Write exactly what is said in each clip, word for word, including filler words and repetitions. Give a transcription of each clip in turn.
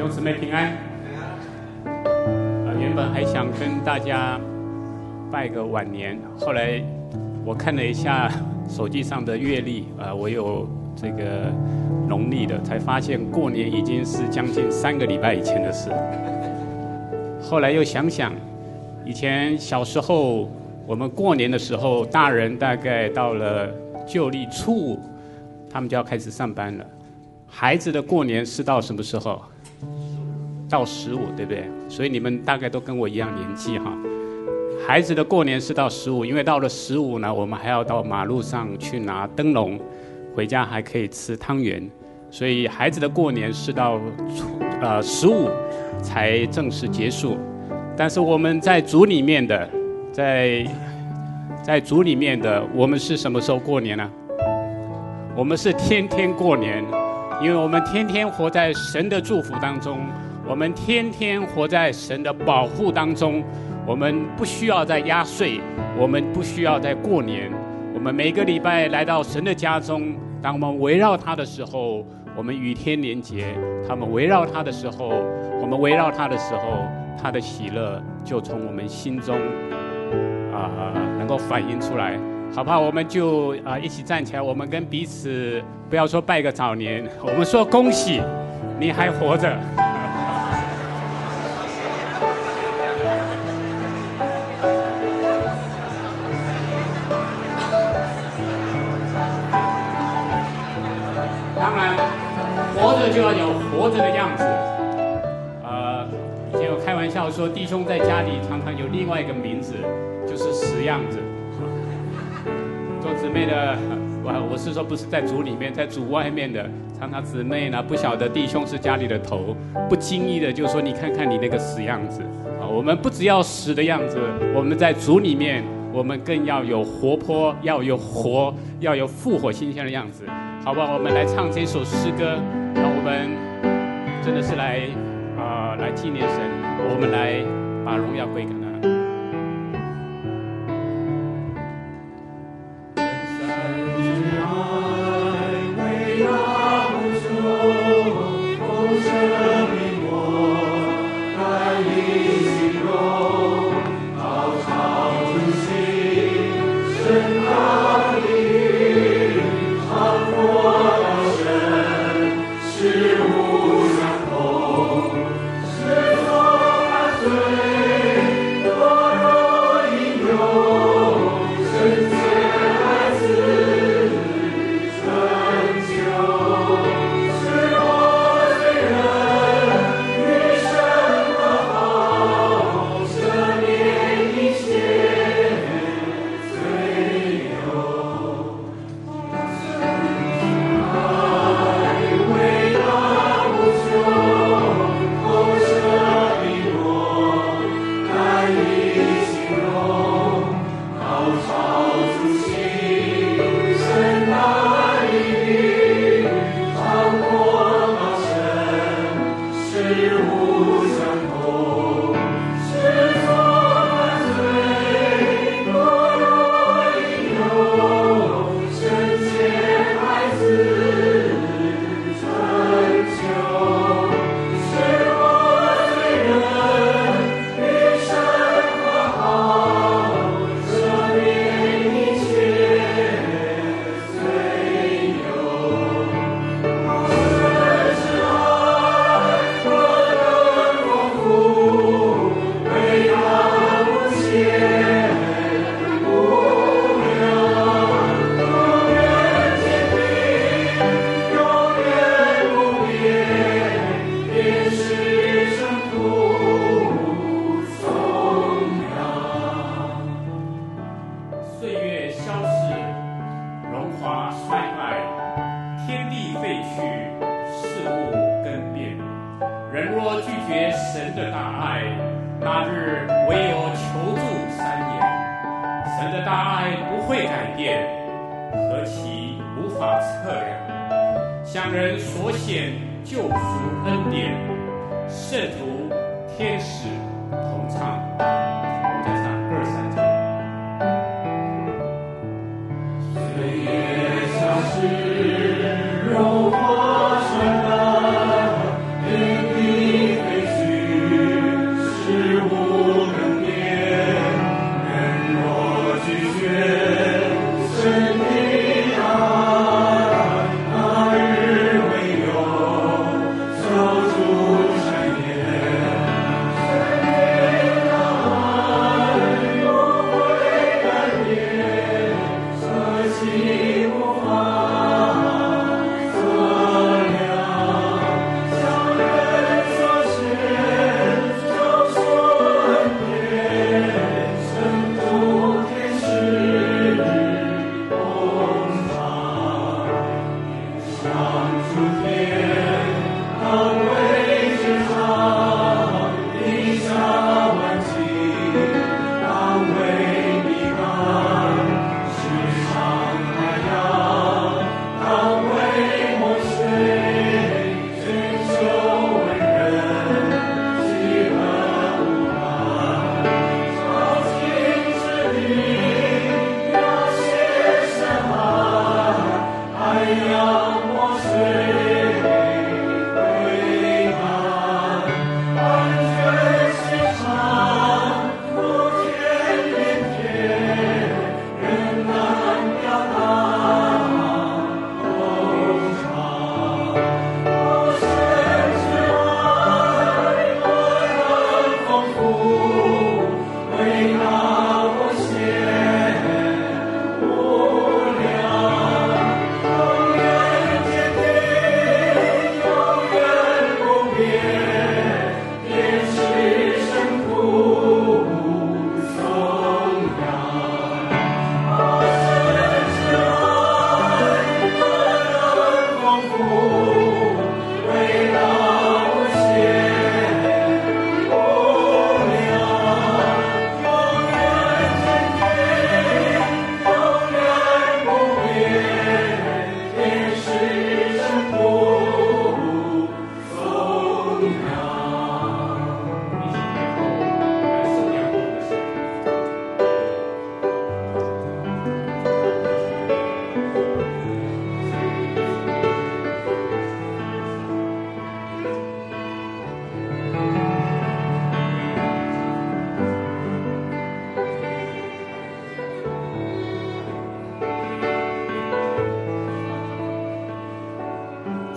兄姊妹平安。呃，原本还想跟大家拜个晚年，后来我看了一下手机上的月历，呃，我有这个农历的，才发现过年已经是将近三个礼拜以前的事。后来又想想，以前小时候我们过年的时候，大人大概到了旧历初五，他们就要开始上班了。孩子的过年是到什么时候？到十五，对不对？所以你们大概都跟我一样年纪哈。孩子的过年是到十五，因为到了十五呢，我们还要到马路上去拿灯笼，回家还可以吃汤圆，所以孩子的过年是到呃十五才正式结束。但是我们在族里面的，在在族里面的，我们是什么时候过年呢？我们是天天过年，因为我们天天活在神的祝福当中，我们天天活在神的保护当中，我们不需要再压岁，我们不需要再过年，我们每个礼拜来到神的家中，当我们围绕他的时候，我们与天连结，他们围绕他的时候，我们围绕他的时候，他的喜乐就从我们心中啊、呃、能够反映出来。好不好？我们就啊、呃、一起站起来，我们跟彼此不要说拜个早年，我们说恭喜，你还活着。当然，活着就要有活着的样子。呃，以前有开玩笑说，弟兄在家里常常有另外一个名字，就是死样子。做姊妹的，我我是说不是在组里面，在组外面的，常常姊妹呢不晓得弟兄是家里的头，不经意的就说你看看你那个死样子啊！我们不只要死的样子，我们在组里面，我们更要有活泼，要有活，要有复活新鲜的样子，好不好？我们来唱这首诗歌，让我们真的是来啊、呃、来纪念神，我们来把荣耀归给他。 荣华绚烂，天地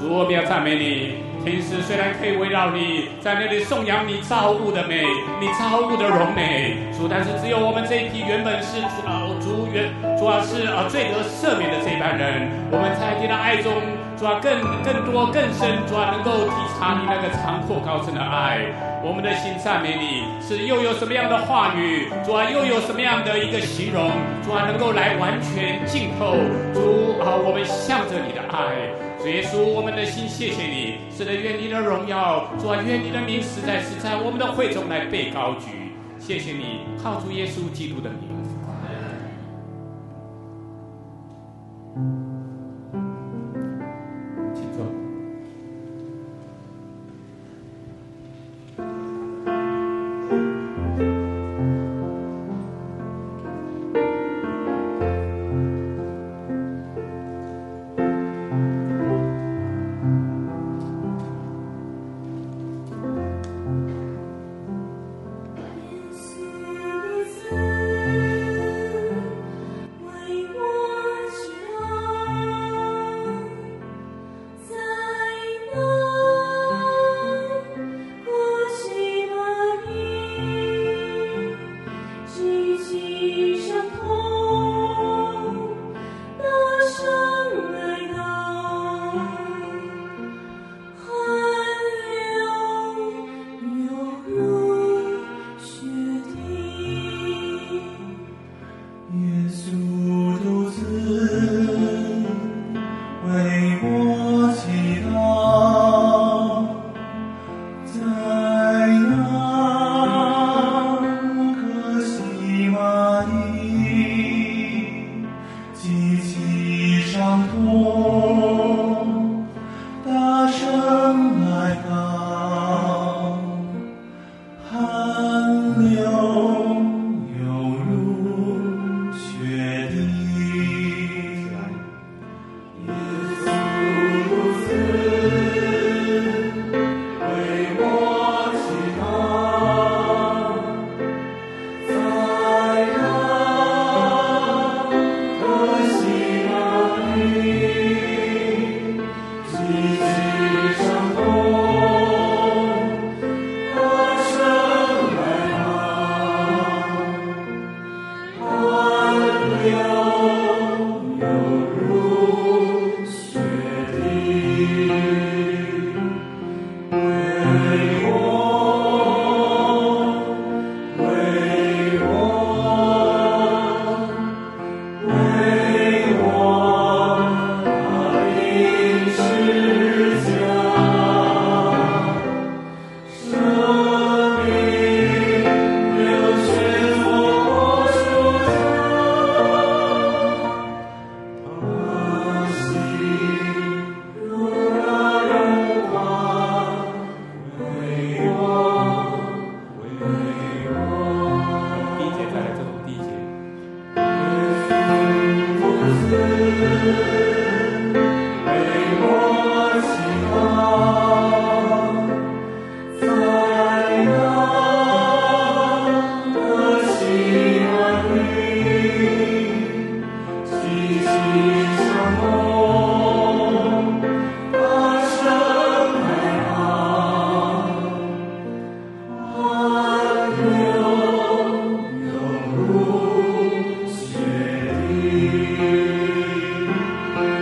主，我们要赞美你。天使虽然可以围绕你，在那里颂扬你造物的美，你造物的荣美，主，但是只有我们这一批原本是啊主原主要是啊罪得赦免的这一班人，我们在你的爱中，主要更更多更深，主要能够体察你那个长阔高深的爱。我们的心赞美你，是又有什么样的话语，主啊，又有什么样的一个形容，主啊，能够来完全浸透主啊，我们向着你的爱。主耶稣，我们的心谢谢你，是的，愿你的荣耀，主啊，愿你的名实在是在我们的会中来被高举。谢谢你，靠主耶稣基督的名。请坐。 雪地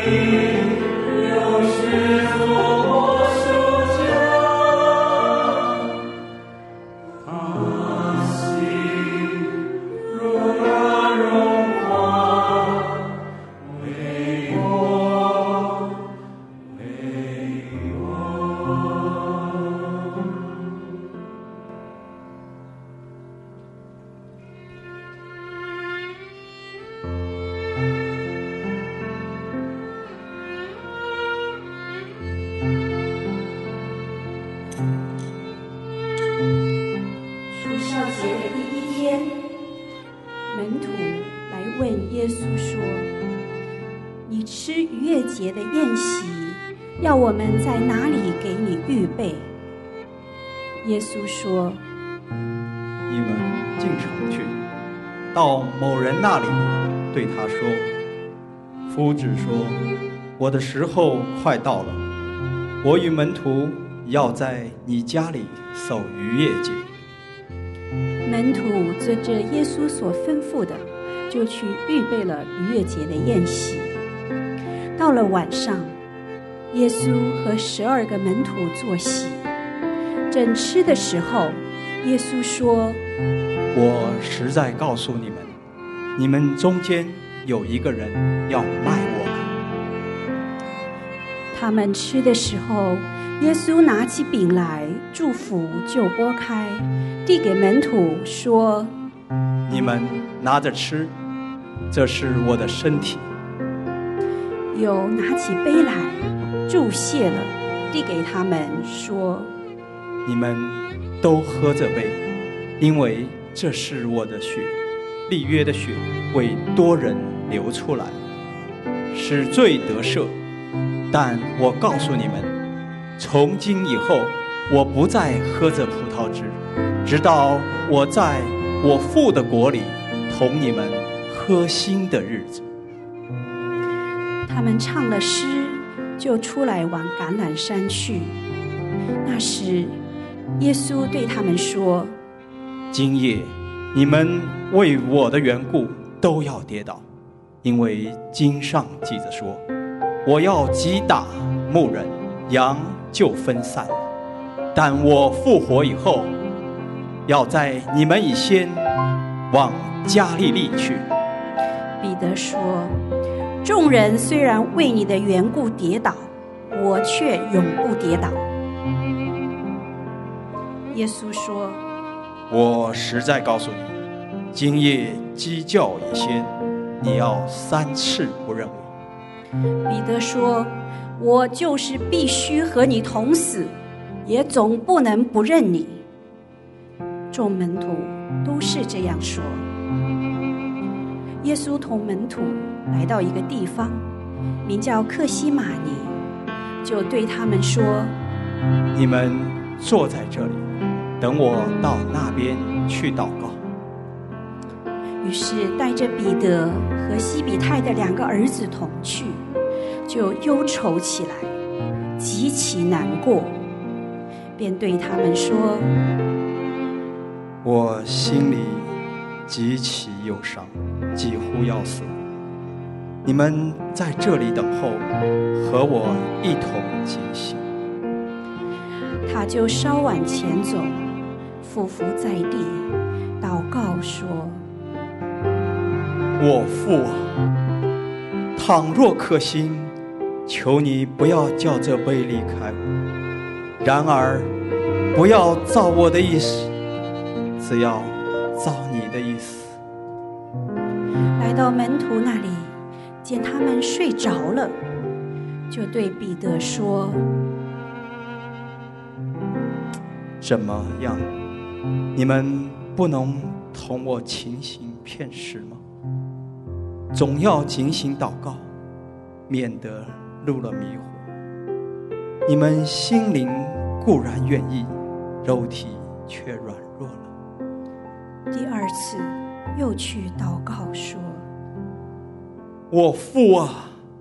节的宴席，要我们在哪里给你预备？耶稣说： 你们进城去，到某人那里，对他说：夫子说，我的时候快到了，我与门徒要在你家里守逾越节。 门徒遵着耶稣所吩咐的，就去预备了逾越节的宴席。到了晚上，耶稣和十二个门徒坐席，正吃的时候，耶稣说： 我实在告诉你们，你们中间有一个人要卖我们。 他们吃的时候，耶稣拿起饼来，祝福就拨开，递给门徒说： 你们拿着吃，这是我的身体。 又拿起杯来，祝谢了，递给他们说： 你们都喝这杯，因为这是我的血，立约的血，为多人流出来，使罪得赦。但我告诉你们，从今以后，我不再喝这葡萄汁，直到我在我父的国里同你们喝新的日子。 他们唱了诗，就出来往橄榄山去。那时，耶稣对他们说： 今夜你们为我的缘故都要跌倒，因为经上记着说，我要击打牧人，羊就分散了。但我复活以后，要在你们以先往加利利去。 彼得说：众人虽然为你的缘故跌倒，我却永不跌倒。耶稣说： 我实在告诉你，今夜鸡叫以先，你要三次不认我。 彼得说：我就是必须和你同死，也总不能不认你。众门徒都是这样说。耶稣同门徒来到一个地方，名叫客西马尼，就对他们说： 你们坐在这里，等我到那边去祷告。 于是带着彼得和西比泰的两个儿子同去，就忧愁起来，极其难过，便对他们说： 我心里极其忧伤，几乎要死。你们在这里等候，和我一同警醒。 他就稍往前走，俯伏在地，祷告说： 我父啊，倘若可行，求你不要叫这杯离开我，然而不要照我的意思，只要照你的意思。 来到门徒那里，见他们睡着了，就对彼得说： 怎么样，你们不能同我情形片时吗？总要警醒祷告，免得入了迷惑。你们心灵固然愿意，肉体却软弱了。 第二次又去祷告说： 我父啊，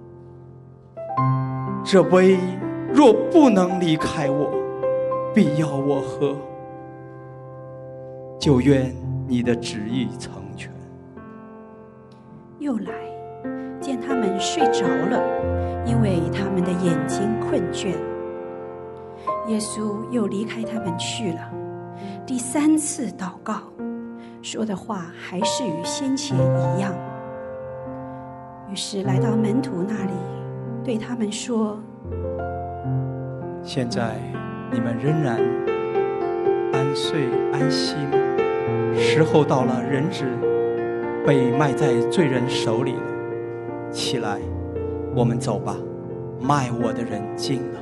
这杯若不能离开我，必要我喝，就愿你的旨意成全。 又来见他们睡着了， 因为他们的眼睛困倦。耶稣又离开他们去了，第三次祷告，说的话还是与先前一样。于是来到门徒那里，对他们说： 现在你们仍然安睡安息吗？时候到了，人子被卖在罪人手里了。起来，我们走吧，卖我的人近了。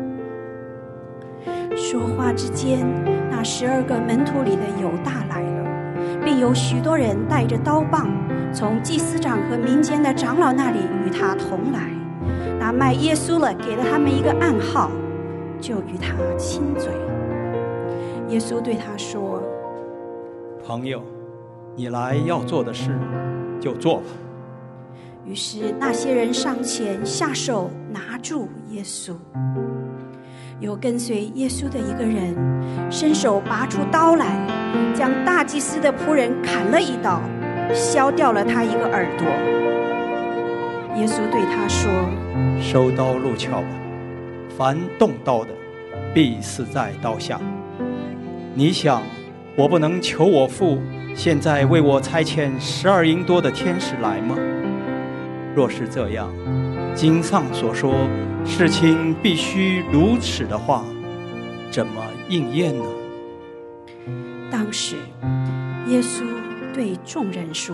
说话之间，那十二个门徒里的犹大来了，并有许多人带着刀棒，从祭司长和民间的长老那里与他同来。那卖耶稣了给了他们一个暗号，就与他亲嘴。耶稣对他说： 朋友，你来要做的事就做吧。 于是那些人上前下手拿住耶稣。有跟随耶稣的一个人伸手拔出刀来，将大祭司的仆人砍了一刀，削掉了他一个耳朵。耶稣对他说： 收刀入鞘吧，凡动刀的必死在刀下。你想我不能求我父现在为我差遣十二营多的天使来吗？若是这样，经上所说事情必须如此的话，怎么应验呢？ 当时耶稣对众人说：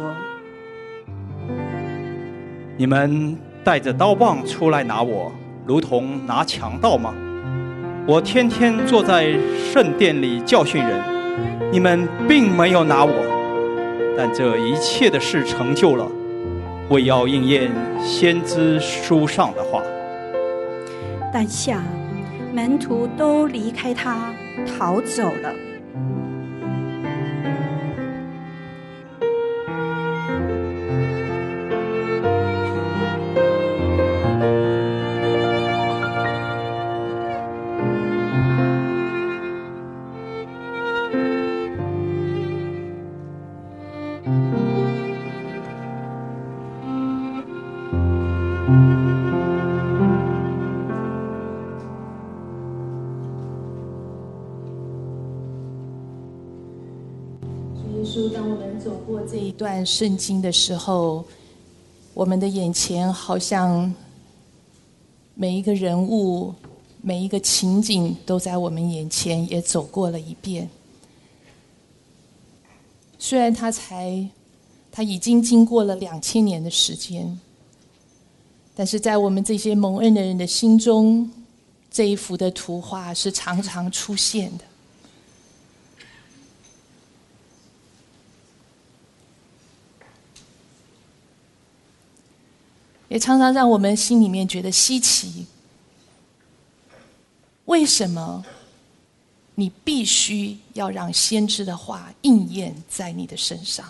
你们带着刀棒出来拿我，如同拿强盗吗？我天天坐在圣殿里教训人，你们并没有拿我，但这一切的事成就了，为要应验先知书上的话。 但下门徒都离开他，逃走了。 当我们走过这一段圣经的时候，我们的眼前好像每一个人物、每一个情景都在我们眼前也走过了一遍。虽然他才他已经经过了两千年的时间，但是在我们这些蒙恩的人的心中，这一幅的图画是常常出现的。也常常让我们心里面觉得稀奇，为什么你必须要让先知的话应验在你的身上？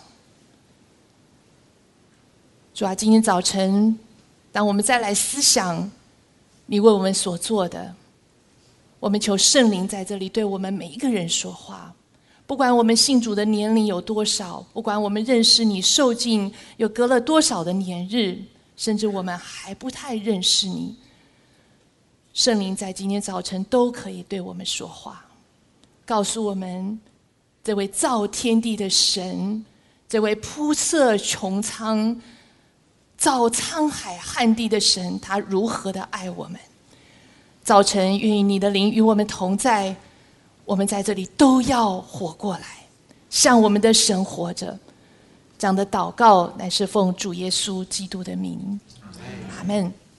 主啊，今天早晨当我们再来思想你为我们所做的，我们求圣灵在这里对我们每一个人说话，不管我们信主的年龄有多少，不管我们认识你受尽有隔了多少的年日，甚至我们还不太认识你，圣灵在今天早晨都可以对我们说话，告诉我们这位造天地的神，这位铺设穹苍造沧海旱地的神，他如何的爱我们。早晨愿意你的灵与我们同在，我们在这里都要活过来，向我们的神活着。这样的祷告乃是奉主耶稣基督的名，阿们。